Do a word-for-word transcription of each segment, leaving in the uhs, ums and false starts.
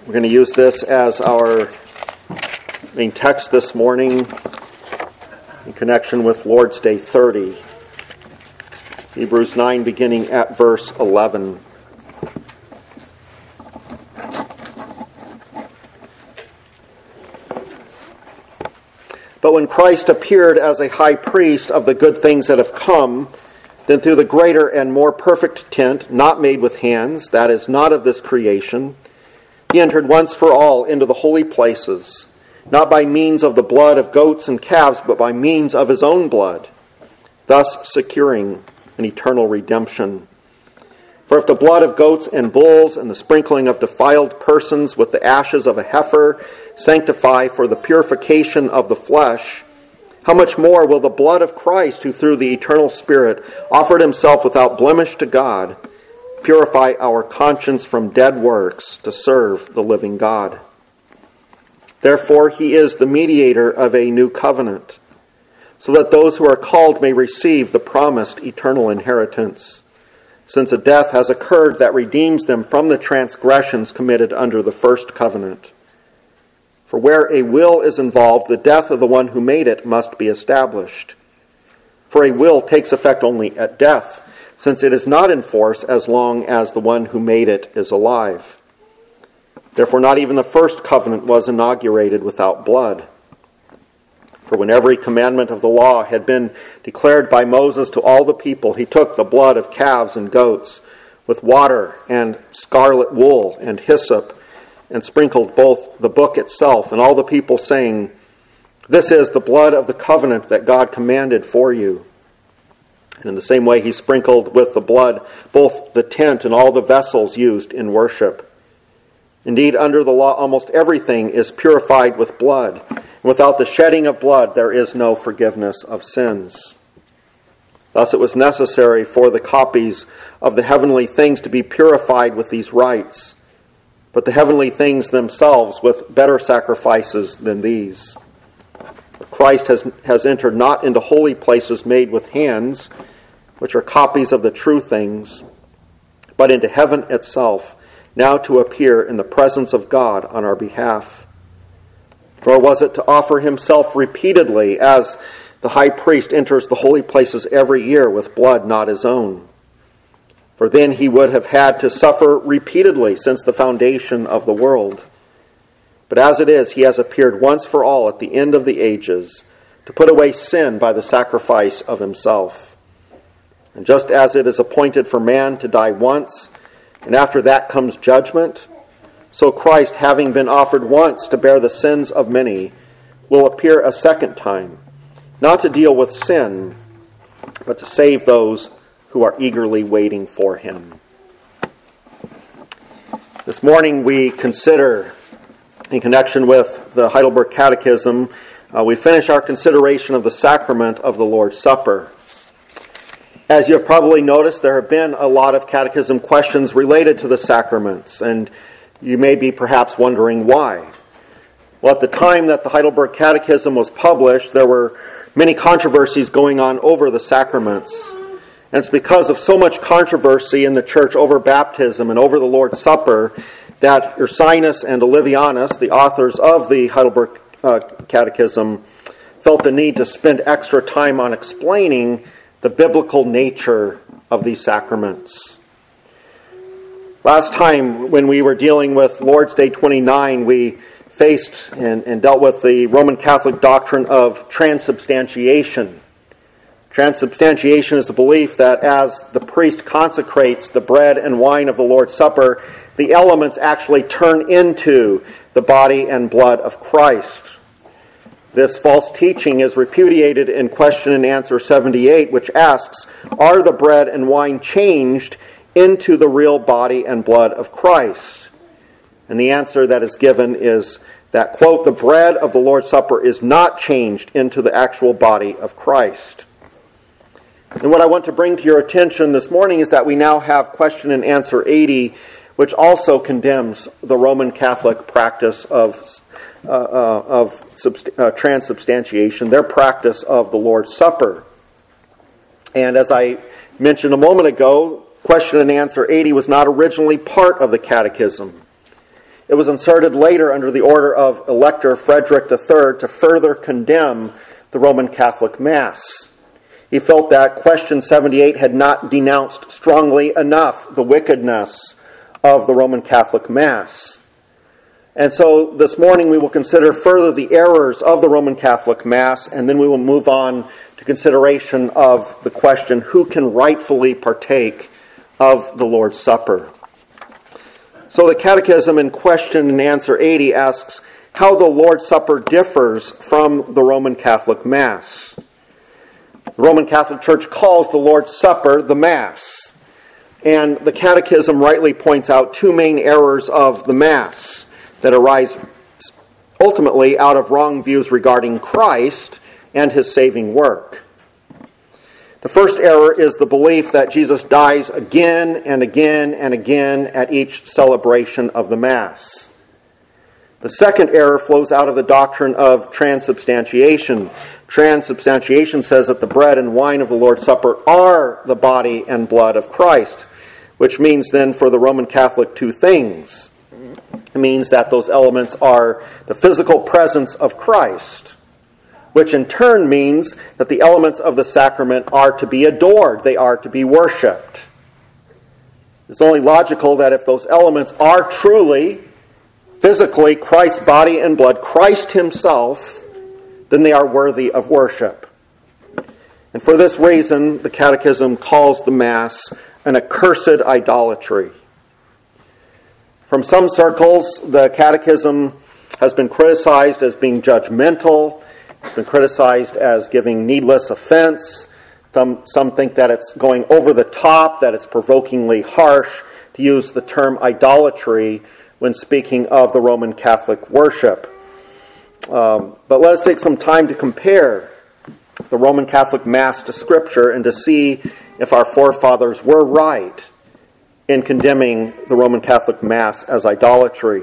We're going to use this as our main text this morning in connection with Lord's Day thirty. Hebrews nine, beginning at verse eleven. But when Christ appeared as a high priest of the good things that have come, then through the greater and more perfect tent, not made with hands, that is, not of this creation, he entered once for all into the holy places, not by means of the blood of goats and calves, but by means of his own blood, thus securing an eternal redemption. For if the blood of goats and bulls and the sprinkling of defiled persons with the ashes of a heifer sanctify for the purification of the flesh, how much more will the blood of Christ, who through the eternal Spirit offered himself without blemish to God, purify our conscience from dead works to serve the living God? Therefore he is the mediator of a new covenant, so that those who are called may receive the promised eternal inheritance, since a death has occurred that redeems them from the transgressions committed under the first covenant. For where a will is involved, the death of the one who made it must be established. For a will takes effect only at death, since it is not in force as long as the one who made it is alive. Therefore not even the first covenant was inaugurated without blood. For when every commandment of the law had been declared by Moses to all the people, he took the blood of calves and goats with water and scarlet wool and hyssop, and sprinkled both the book itself and all the people, saying, "This is the blood of the covenant that God commanded for you." And in the same way he sprinkled with the blood both the tent and all the vessels used in worship. Indeed, under the law almost everything is purified with blood. And without the shedding of blood there is no forgiveness of sins. Thus it was necessary for the copies of the heavenly things to be purified with these rites, but the heavenly things themselves with better sacrifices than these. Christ has, has entered not into holy places made with hands, which are copies of the true things, but into heaven itself, now to appear in the presence of God on our behalf. Nor was it to offer himself repeatedly, as the high priest enters the holy places every year with blood not his own. For then he would have had to suffer repeatedly since the foundation of the world. But as it is, he has appeared once for all at the end of the ages to put away sin by the sacrifice of himself. And just as it is appointed for man to die once, and after that comes judgment, so Christ, having been offered once to bear the sins of many, will appear a second time, not to deal with sin, but to save those who are eagerly waiting for him. This morning we consider, in connection with the Heidelberg Catechism, uh, we finish our consideration of the sacrament of the Lord's Supper. As you have probably noticed, there have been a lot of catechism questions related to the sacraments, and you may be perhaps wondering why. Well, at the time that the Heidelberg Catechism was published, there were many controversies going on over the sacraments. And it's because of so much controversy in the church over baptism and over the Lord's Supper that Ursinus and Olivianus, the authors of the Heidelberg uh, Catechism, felt the need to spend extra time on explaining the biblical nature of these sacraments. Last time when we were dealing with Lord's Day twenty-nine, we faced and, and dealt with the Roman Catholic doctrine of transubstantiation. Transubstantiation is the belief that as the priest consecrates the bread and wine of the Lord's Supper, the elements actually turn into the body and blood of Christ. This false teaching is repudiated in question and answer seventy-eight, which asks, are the bread and wine changed into the real body and blood of Christ? And the answer that is given is that, quote, the bread of the Lord's Supper is not changed into the actual body of Christ. And what I want to bring to your attention this morning is that we now have question and answer eighty, which also condemns the Roman Catholic practice of, uh, uh, of subst- uh, transubstantiation, their practice of the Lord's Supper. And as I mentioned a moment ago, question and answer eighty was not originally part of the Catechism. It was inserted later under the order of Elector Frederick the Third to further condemn the Roman Catholic Mass. He felt that Question seventy-eight had not denounced strongly enough the wickedness of the Roman Catholic Mass. And so this morning we will consider further the errors of the Roman Catholic Mass, and then we will move on to consideration of the question, who can rightfully partake of the Lord's Supper? So the Catechism in Question and Answer eighty asks how the Lord's Supper differs from the Roman Catholic Mass. The Roman Catholic Church calls the Lord's Supper the Mass. And the Catechism rightly points out two main errors of the Mass that arise ultimately out of wrong views regarding Christ and his saving work. The first error is the belief that Jesus dies again and again and again at each celebration of the Mass. The second error flows out of the doctrine of transubstantiation. Transubstantiation says that the bread and wine of the Lord's Supper are the body and blood of Christ, which means then for the Roman Catholic two things. It means that those elements are the physical presence of Christ, which in turn means that the elements of the sacrament are to be adored, they are to be worshipped. It's only logical that if those elements are truly, physically, Christ's body and blood, Christ himself, then they are worthy of worship. And for this reason, the Catechism calls the Mass an accursed idolatry. From some circles, the Catechism has been criticized as being judgmental. It's been criticized as giving needless offense. Some, some think that it's going over the top, that it's provokingly harsh to use the term idolatry when speaking of the Roman Catholic worship. Um, but let us take some time to compare the Roman Catholic Mass to Scripture and to see if our forefathers were right in condemning the Roman Catholic Mass as idolatry.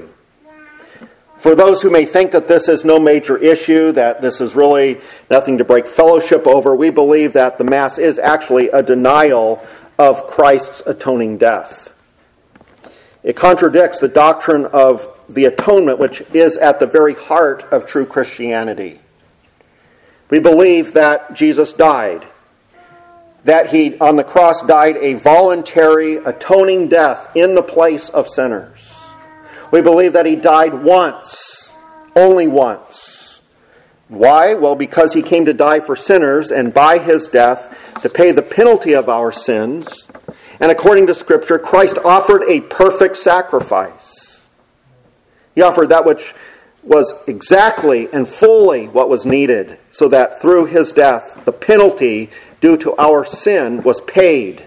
For those who may think that this is no major issue, that this is really nothing to break fellowship over, we believe that the Mass is actually a denial of Christ's atoning death. It contradicts the doctrine of the atonement, which is at the very heart of true Christianity. We believe that Jesus died, that he on the cross died a voluntary atoning death in the place of sinners. We believe that he died once, only once. Why? Well, because he came to die for sinners, and by his death to pay the penalty of our sins. And according to Scripture, Christ offered a perfect sacrifice. He offered that which was exactly and fully what was needed, so that through his death, the penalty due to our sin was paid.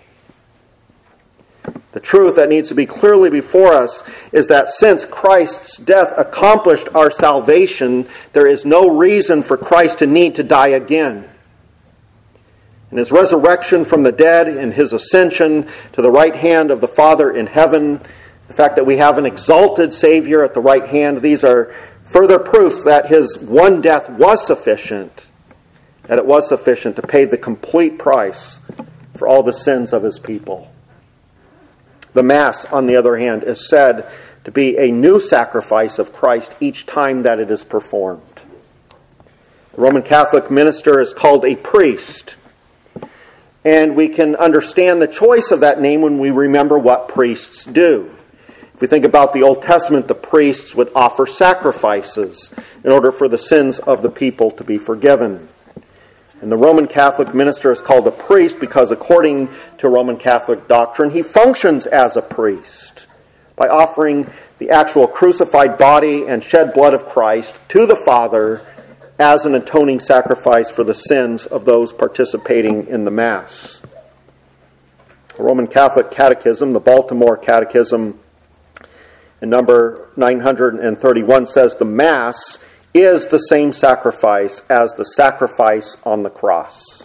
The truth that needs to be clearly before us is that since Christ's death accomplished our salvation, there is no reason for Christ to need to die again. In his resurrection from the dead and his ascension to the right hand of the Father in heaven, the fact that we have an exalted Savior at the right hand, these are further proofs that his one death was sufficient, that it was sufficient to pay the complete price for all the sins of his people. The Mass, on the other hand, is said to be a new sacrifice of Christ each time that it is performed. The Roman Catholic minister is called a priest, and we can understand the choice of that name when we remember what priests do. If we think about the Old Testament, the priests would offer sacrifices in order for the sins of the people to be forgiven. And the Roman Catholic minister is called a priest because, according to Roman Catholic doctrine, he functions as a priest by offering the actual crucified body and shed blood of Christ to the Father as an atoning sacrifice for the sins of those participating in the Mass. The Roman Catholic Catechism, the Baltimore Catechism, in number nine hundred thirty-one, says the Mass is the same sacrifice as the sacrifice on the cross.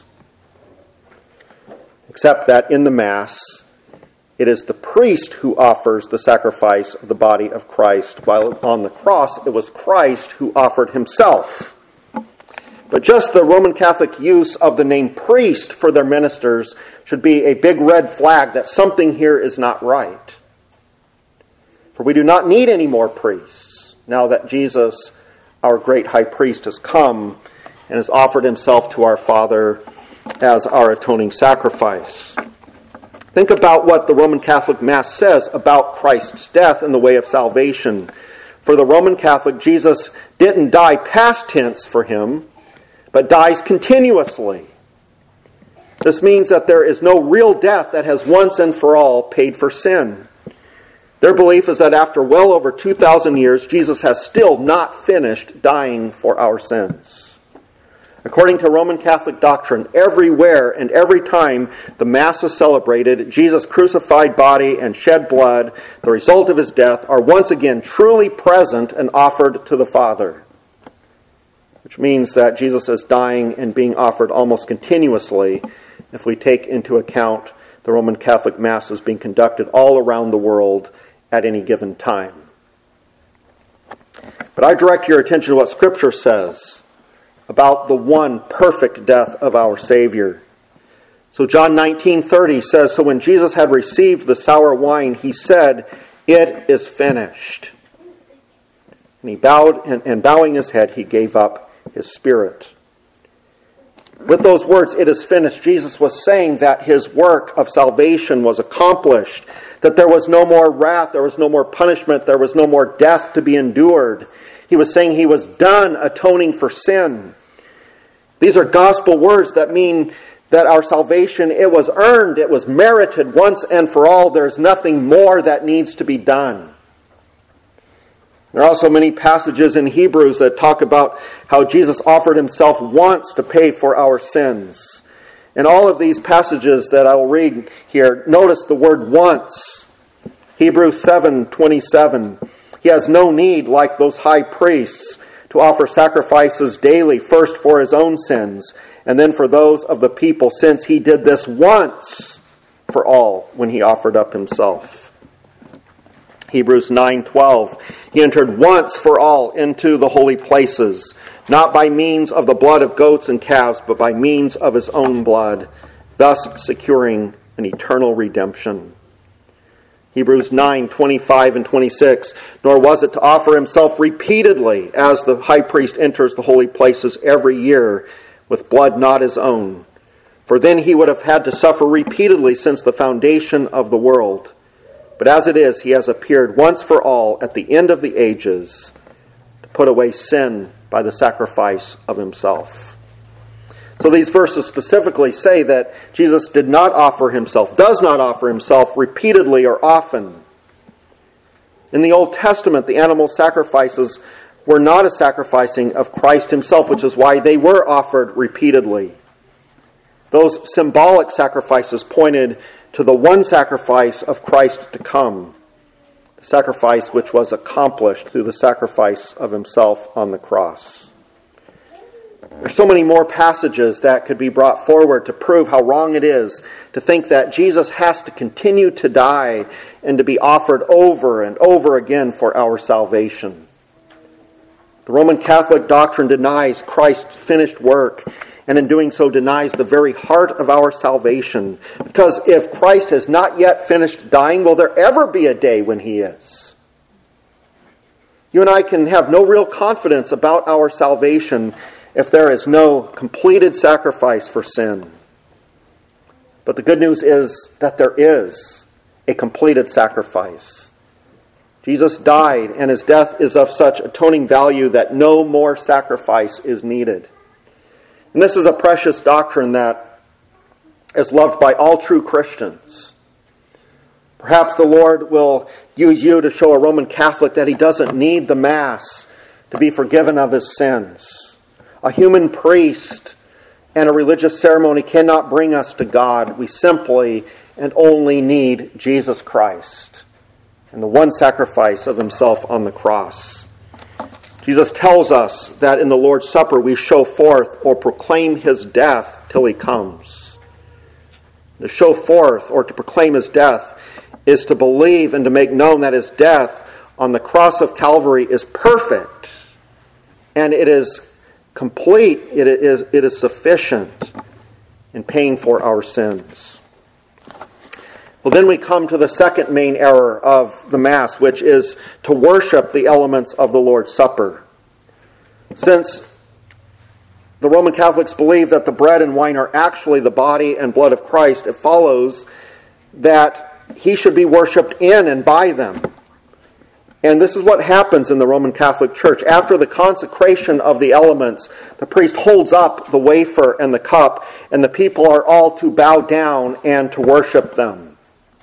Except that in the Mass, it is the priest who offers the sacrifice of the body of Christ, while on the cross it was Christ who offered himself. But just the Roman Catholic use of the name priest for their ministers should be a big red flag that something here is not right. For we do not need any more priests, now that Jesus, our great high priest, has come and has offered himself to our Father as our atoning sacrifice. Think about what the Roman Catholic Mass says about Christ's death in the way of salvation. For the Roman Catholic, Jesus didn't die past tense for him, but dies continuously. This means that there is no real death that has once and for all paid for sin. Their belief is that after well over two thousand years, Jesus has still not finished dying for our sins. According to Roman Catholic doctrine, everywhere and every time the Mass is celebrated, Jesus' crucified body and shed blood, the result of his death, are once again truly present and offered to the Father. Which means that Jesus is dying and being offered almost continuously if we take into account the Roman Catholic Masses being conducted all around the world at any given time. But I direct your attention to what Scripture says about the one perfect death of our Savior. So John nineteen thirty says, "So when Jesus had received the sour wine, he said, 'It is finished.' And he bowed, and, and bowing his head, he gave up his spirit." With those words, "It is finished," Jesus was saying that his work of salvation was accomplished, that there was no more wrath, there was no more punishment, there was no more death to be endured. He was saying he was done atoning for sin. These are gospel words that mean that our salvation, it was earned, it was merited once and for all. There's nothing more that needs to be done. There are also many passages in Hebrews that talk about how Jesus offered himself once to pay for our sins. In all of these passages that I will read here, notice the word once. Hebrews seven twenty-seven. He has no need, like those high priests, to offer sacrifices daily, first for his own sins, and then for those of the people, since he did this once for all when he offered up himself. Hebrews nine twelve. He entered once for all into the holy places, not by means of the blood of goats and calves, but by means of his own blood, thus securing an eternal redemption. Hebrews nine twenty-five and twenty-six. Nor was it to offer himself repeatedly, as the high priest enters the holy places every year, with blood not his own. For then he would have had to suffer repeatedly since the foundation of the world. But as it is, he has appeared once for all at the end of the ages to put away sin by the sacrifice of himself. So these verses specifically say that Jesus did not offer himself, does not offer himself repeatedly or often. In the Old Testament, the animal sacrifices were not a sacrificing of Christ himself, which is why they were offered repeatedly. Those symbolic sacrifices pointed to the one sacrifice of Christ to come, the sacrifice which was accomplished through the sacrifice of himself on the cross. There's so many more passages that could be brought forward to prove how wrong it is to think that Jesus has to continue to die and to be offered over and over again for our salvation. The Roman Catholic doctrine denies Christ's finished work, and in doing so denies the very heart of our salvation. Because if Christ has not yet finished dying, will there ever be a day when he is? You and I can have no real confidence about our salvation if there is no completed sacrifice for sin. But the good news is that there is a completed sacrifice. Jesus died, and his death is of such atoning value that no more sacrifice is needed. And this is a precious doctrine that is loved by all true Christians. Perhaps the Lord will use you to show a Roman Catholic that he doesn't need the Mass to be forgiven of his sins. A human priest and a religious ceremony cannot bring us to God. We simply and only need Jesus Christ and the one sacrifice of himself on the cross. Jesus tells us that in the Lord's Supper we show forth or proclaim his death till he comes. To show forth or to proclaim his death is to believe and to make known that his death on the cross of Calvary is perfect and it is complete, it is, it is sufficient in paying for our sins. Well, then we come to the second main error of the Mass, which is to worship the elements of the Lord's Supper. Since the Roman Catholics believe that the bread and wine are actually the body and blood of Christ, it follows that he should be worshipped in and by them. And this is what happens in the Roman Catholic Church. After the consecration of the elements, the priest holds up the wafer and the cup, and the people are all to bow down and to worship them.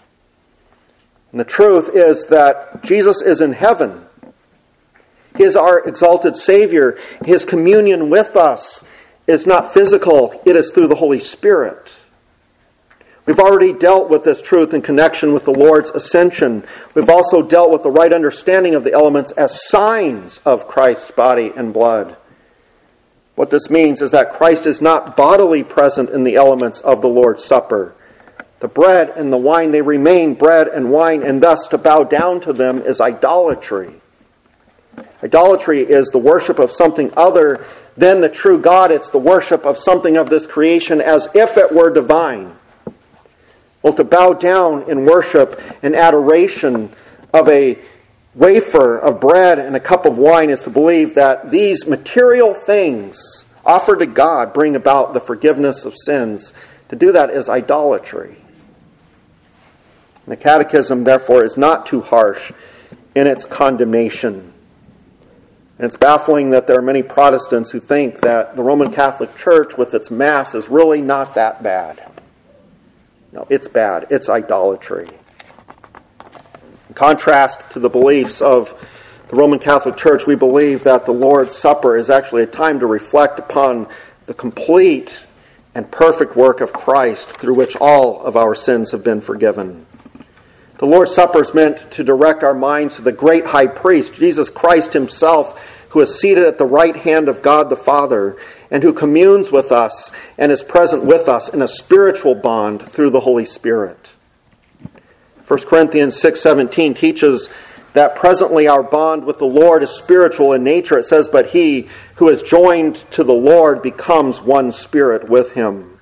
And the truth is that Jesus is in heaven. He is our exalted Savior. His communion with us is not physical, it is through the Holy Spirit. We've already dealt with this truth in connection with the Lord's ascension. We've also dealt with the right understanding of the elements as signs of Christ's body and blood. What this means is that Christ is not bodily present in the elements of the Lord's Supper. The bread and the wine, they remain bread and wine, and thus to bow down to them is idolatry. Idolatry is the worship of something other than the true God. It's the worship of something of this creation as if it were divine. Well, to bow down in worship and adoration of a wafer of bread and a cup of wine is to believe that these material things offered to God bring about the forgiveness of sins. To do that is idolatry. The Catechism, therefore, is not too harsh in its condemnation. And it's baffling that there are many Protestants who think that the Roman Catholic Church with its Mass is really not that bad. No, it's bad. It's idolatry. In contrast to the beliefs of the Roman Catholic Church, we believe that the Lord's Supper is actually a time to reflect upon the complete and perfect work of Christ through which all of our sins have been forgiven. The Lord's Supper is meant to direct our minds to the great high priest, Jesus Christ himself, who is seated at the right hand of God the Father, and who communes with us and is present with us in a spiritual bond through the Holy Spirit. First Corinthians six seventeen teaches that presently our bond with the Lord is spiritual in nature. It says, but he who is joined to the Lord becomes one spirit with him.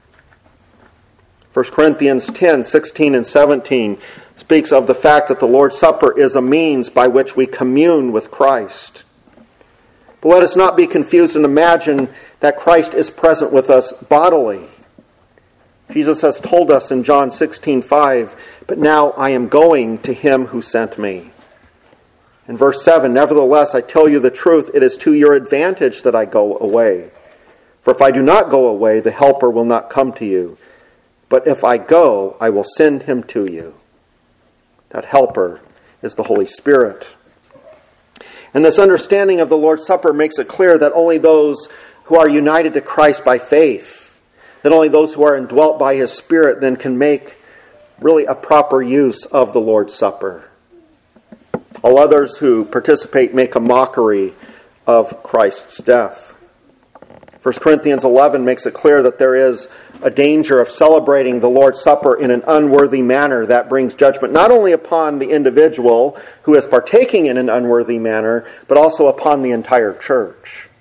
First Corinthians ten sixteen and seventeen speaks of the fact that the Lord's Supper is a means by which we commune with Christ. But let us not be confused and imagine that Christ is present with us bodily. Jesus has told us in John sixteen five, but now I am going to him who sent me. In verse seven, nevertheless, I tell you the truth, it is to your advantage that I go away. For if I do not go away, the Helper will not come to you. But if I go, I will send him to you. That Helper is the Holy Spirit. And this understanding of the Lord's Supper makes it clear that only those who are united to Christ by faith, that only those who are indwelt by his Spirit then can make really a proper use of the Lord's Supper. All others who participate make a mockery of Christ's death. First Corinthians eleven makes it clear that there is a danger of celebrating the Lord's Supper in an unworthy manner that brings judgment not only upon the individual who is partaking in an unworthy manner, but also upon the entire church.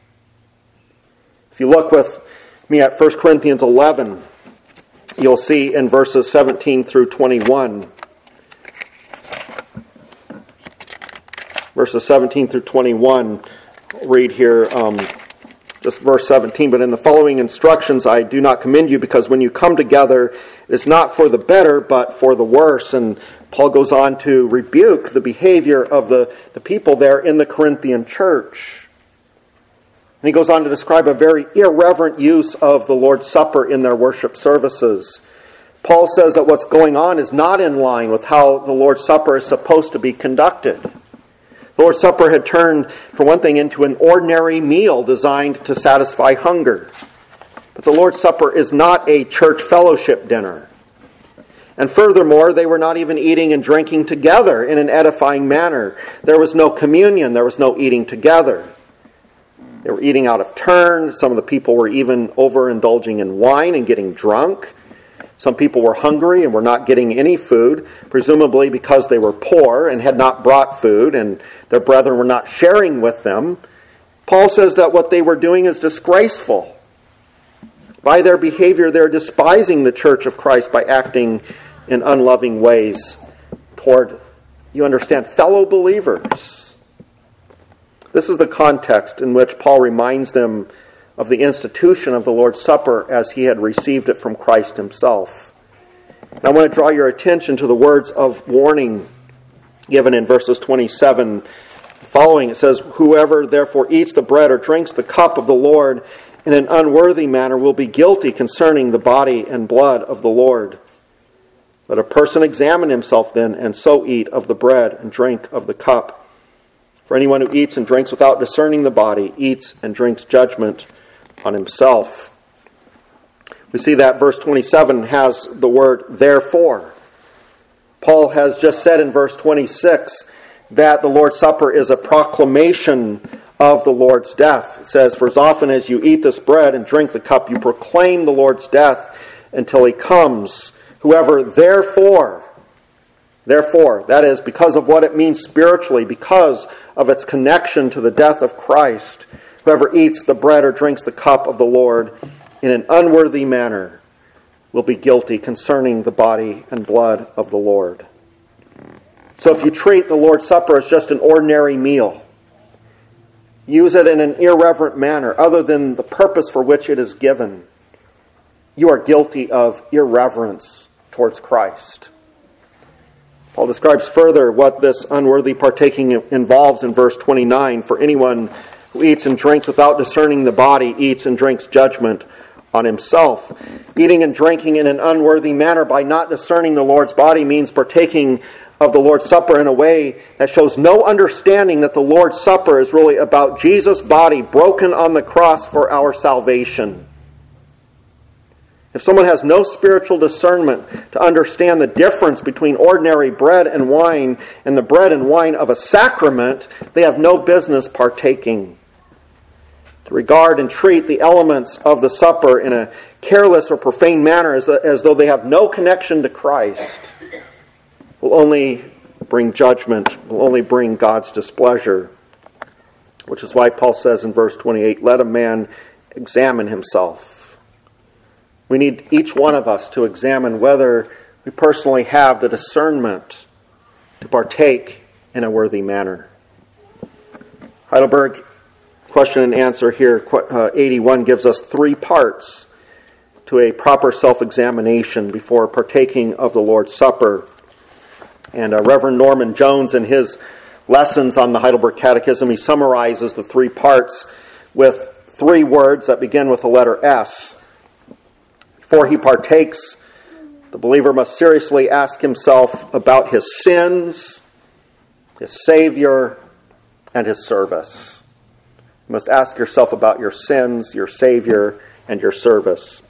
If you look with me at First Corinthians eleven, you'll see in verses seventeen through twenty-one. Verses seventeen through twenty-one, I'll read here um, just verse seventeen. But in the following instructions I do not commend you, because when you come together, it is not for the better, but for the worse. And Paul goes on to rebuke the behavior of the, the people there in the Corinthian church. And he goes on to describe a very irreverent use of the Lord's Supper in their worship services. Paul says that what's going on is not in line with how the Lord's Supper is supposed to be conducted. The Lord's Supper had turned, for one thing, into an ordinary meal designed to satisfy hunger. But the Lord's Supper is not a church fellowship dinner. And furthermore, they were not even eating and drinking together in an edifying manner. There was no communion. There was no eating together. They were eating out of turn. Some of the people were even overindulging in wine and getting drunk. Some people were hungry and were not getting any food, presumably because they were poor and had not brought food and their brethren were not sharing with them. Paul says that what they were doing is disgraceful. By their behavior, they're despising the church of Christ by acting in unloving ways toward, you understand, fellow believers. This is the context in which Paul reminds them of the institution of the Lord's Supper as he had received it from Christ himself. And I want to draw your attention to the words of warning given in verses twenty-seven following. It says, "Whoever therefore eats the bread or drinks the cup of the Lord in an unworthy manner will be guilty concerning the body and blood of the Lord. Let a person examine himself then, and so eat of the bread and drink of the cup. For anyone who eats and drinks without discerning the body eats and drinks judgment on himself." We see that verse twenty-seven has the word therefore. Paul has just said in verse twenty-six that the Lord's Supper is a proclamation of the Lord's death. It says, "For as often as you eat this bread and drink the cup, you proclaim the Lord's death until he comes. Whoever therefore, therefore, that is, because of what it means spiritually, because of its connection to the death of Christ, whoever eats the bread or drinks the cup of the Lord in an unworthy manner will be guilty concerning the body and blood of the Lord." So if you treat the Lord's Supper as just an ordinary meal, use it in an irreverent manner other than the purpose for which it is given, you are guilty of irreverence towards Christ. Paul describes further what this unworthy partaking involves in verse twenty-nine. "For anyone who eats and drinks without discerning the body eats and drinks judgment on himself." Eating and drinking in an unworthy manner by not discerning the Lord's body means partaking of the Lord's Supper in a way that shows no understanding that the Lord's Supper is really about Jesus' body broken on the cross for our salvation. If someone has no spiritual discernment to understand the difference between ordinary bread and wine and the bread and wine of a sacrament, they have no business partaking. To regard and treat the elements of the supper in a careless or profane manner as, as though they have no connection to Christ will only bring judgment, will only bring God's displeasure. Which is why Paul says in verse twenty-eight, "Let a man examine himself." We need each one of us to examine whether we personally have the discernment to partake in a worthy manner. Heidelberg question and answer here, uh, eighty-one, gives us three parts to a proper self-examination before partaking of the Lord's Supper. And uh, Reverend Norman Jones, in his lessons on the Heidelberg Catechism, he summarizes the three parts with three words that begin with the letter S. Before he partakes, the believer must seriously ask himself about his sins, his Savior, and his service. You must ask yourself about your sins, your Savior, and your service.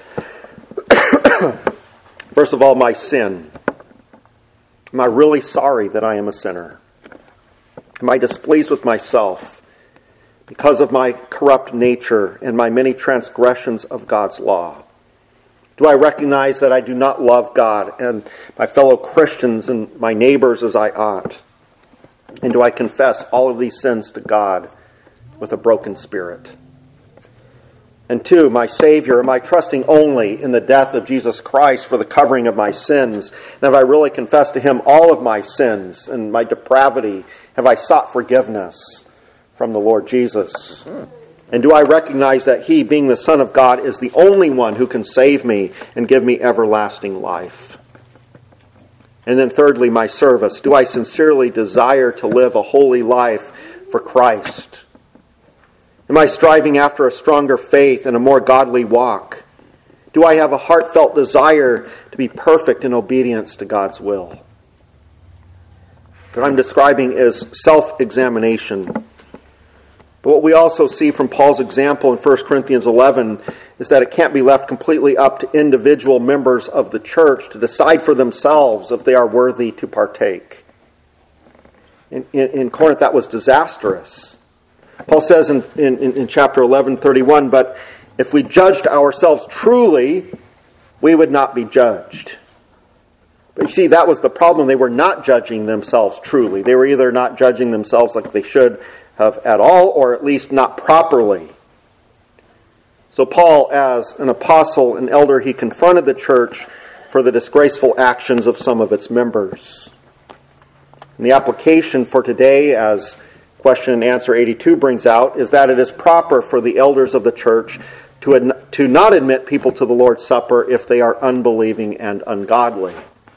First of all, my sin. Am I really sorry that I am a sinner? Am I displeased with myself because of my corrupt nature and my many transgressions of God's law? Do I recognize that I do not love God and my fellow Christians and my neighbors as I ought? And do I confess all of these sins to God with a broken spirit? And two, my Savior, am I trusting only in the death of Jesus Christ for the covering of my sins? And have I really confessed to Him all of my sins and my depravity? Have I sought forgiveness from the Lord Jesus? And do I recognize that He, being the Son of God, is the only one who can save me and give me everlasting life? And then thirdly, my service. Do I sincerely desire to live a holy life for Christ? Am I striving after a stronger faith and a more godly walk? Do I have a heartfelt desire to be perfect in obedience to God's will? What I'm describing is self-examination. But what we also see from Paul's example in First Corinthians eleven is that it can't be left completely up to individual members of the church to decide for themselves if they are worthy to partake. In, in, in Corinth, that was disastrous. Paul says in, in, in chapter eleven thirty-one, "But if we judged ourselves truly, we would not be judged." But you see, that was the problem. They were not judging themselves truly. They were either not judging themselves like they should have at all, or at least not properly. So Paul, as an apostle and elder, he confronted the church for the disgraceful actions of some of its members. And the application for today, as question and answer eighty-two brings out, is that it is proper for the elders of the church to, ad- to not admit people to the Lord's Supper if they are unbelieving and ungodly.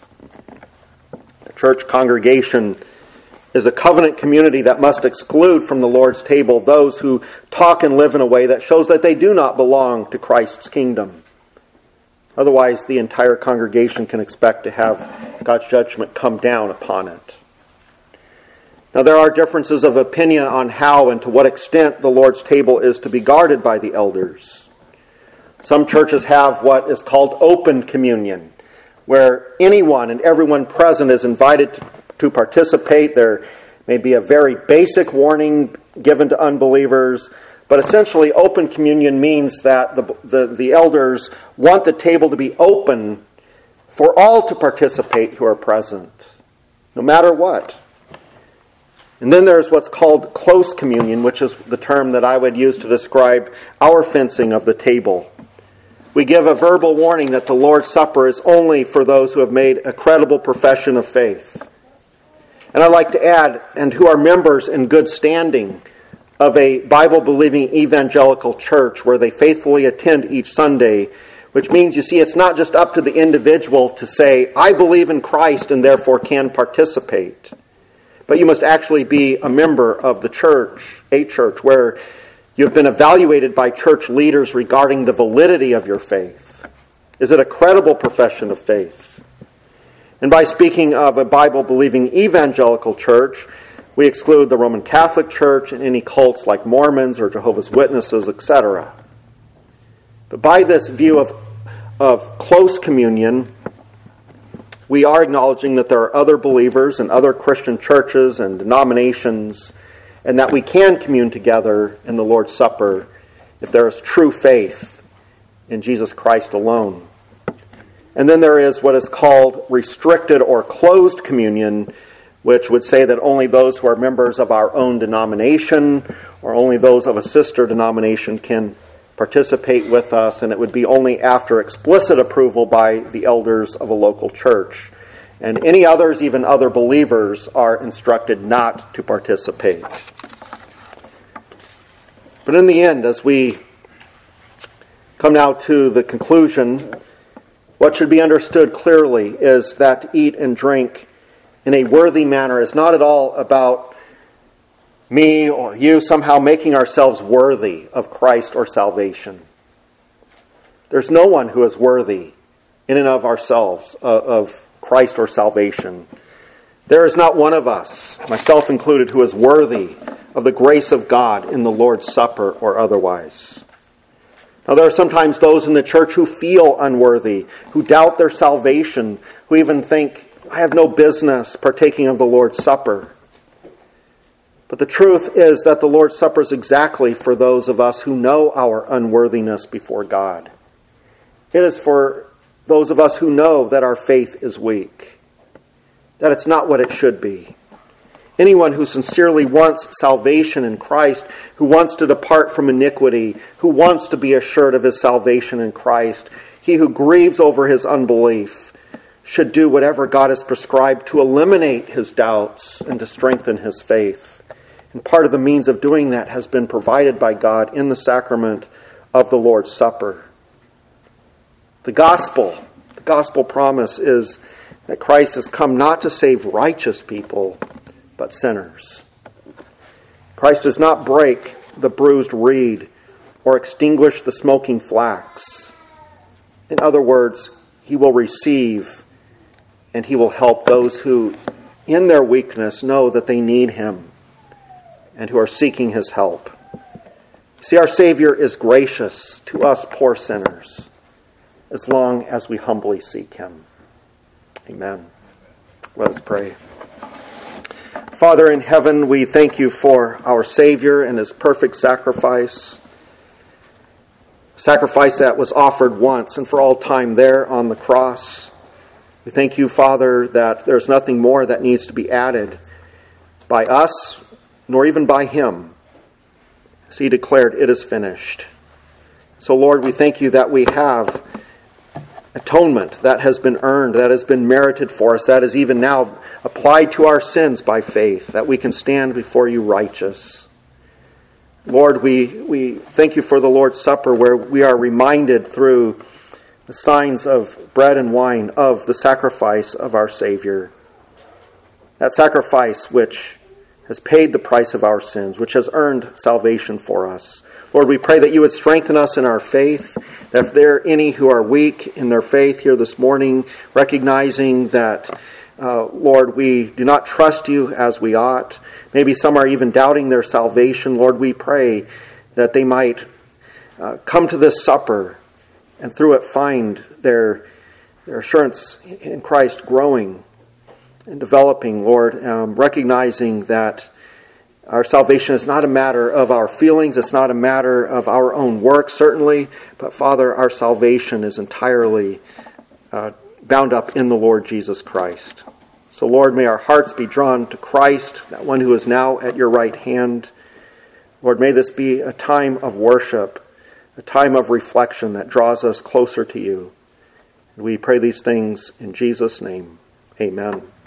The church congregation is a covenant community that must exclude from the Lord's table those who talk and live in a way that shows that they do not belong to Christ's kingdom. Otherwise, the entire congregation can expect to have God's judgment come down upon it. Now, there are differences of opinion on how and to what extent the Lord's table is to be guarded by the elders. Some churches have what is called open communion, where anyone and everyone present is invited to to participate. There may be a very basic warning given to unbelievers, but essentially open communion means that the, the, the elders want the table to be open for all to participate who are present, no matter what. And then there's what's called close communion, which is the term that I would use to describe our fencing of the table. We give a verbal warning that the Lord's Supper is only for those who have made a credible profession of faith. And I'd like to add, and who are members in good standing of a Bible-believing evangelical church where they faithfully attend each Sunday, which means, you see, it's not just up to the individual to say, I believe in Christ and therefore can participate. But you must actually be a member of the church, a church, where you've been evaluated by church leaders regarding the validity of your faith. Is it a credible profession of faith? And by speaking of a Bible-believing evangelical church, we exclude the Roman Catholic Church and any cults like Mormons or Jehovah's Witnesses, et cetera. But by this view of, of close communion, we are acknowledging that there are other believers and other Christian churches and denominations, and that we can commune together in the Lord's Supper if there is true faith in Jesus Christ alone. And then there is what is called restricted or closed communion, which would say that only those who are members of our own denomination or only those of a sister denomination can participate with us, and it would be only after explicit approval by the elders of a local church. And any others, even other believers, are instructed not to participate. But in the end, as we come now to the conclusion, what should be understood clearly is that to eat and drink in a worthy manner is not at all about me or you somehow making ourselves worthy of Christ or salvation. There's no one who is worthy in and of ourselves of Christ or salvation. There is not one of us, myself included, who is worthy of the grace of God in the Lord's Supper or otherwise. Now, there are sometimes those in the church who feel unworthy, who doubt their salvation, who even think, I have no business partaking of the Lord's Supper. But the truth is that the Lord's Supper is exactly for those of us who know our unworthiness before God. It is for those of us who know that our faith is weak, that it's not what it should be. Anyone who sincerely wants salvation in Christ, who wants to depart from iniquity, who wants to be assured of his salvation in Christ, he who grieves over his unbelief, should do whatever God has prescribed to eliminate his doubts and to strengthen his faith. And part of the means of doing that has been provided by God in the sacrament of the Lord's Supper. The gospel, the gospel promise is that Christ has come not to save righteous people, but sinners. Christ does not break the bruised reed or extinguish the smoking flax. In other words, he will receive and he will help those who, in their weakness, know that they need him and who are seeking his help. See, our Savior is gracious to us poor sinners as long as we humbly seek him. Amen. Let us pray. Father in heaven, we thank you for our Savior and his perfect sacrifice. Sacrifice that was offered once and for all time there on the cross. We thank you, Father, that there's nothing more that needs to be added by us, nor even by him. As he declared, it is finished. So, Lord, we thank you that we have atonement that has been earned, that has been merited for us, that is even now applied to our sins by faith, that we can stand before you righteous. Lord, we, we thank you for the Lord's Supper, where we are reminded through the signs of bread and wine of the sacrifice of our Savior. That sacrifice which has paid the price of our sins, which has earned salvation for us. Lord, we pray that you would strengthen us in our faith, that if there are any who are weak in their faith here this morning, recognizing that, uh, Lord, we do not trust you as we ought. Maybe some are even doubting their salvation. Lord, we pray that they might uh, come to this supper and through it find their, their assurance in Christ growing and developing, Lord, um, recognizing that our salvation is not a matter of our feelings. It's not a matter of our own work, certainly. But, Father, our salvation is entirely uh, bound up in the Lord Jesus Christ. So, Lord, may our hearts be drawn to Christ, that one who is now at your right hand. Lord, may this be a time of worship, a time of reflection that draws us closer to you. And we pray these things in Jesus' name. Amen.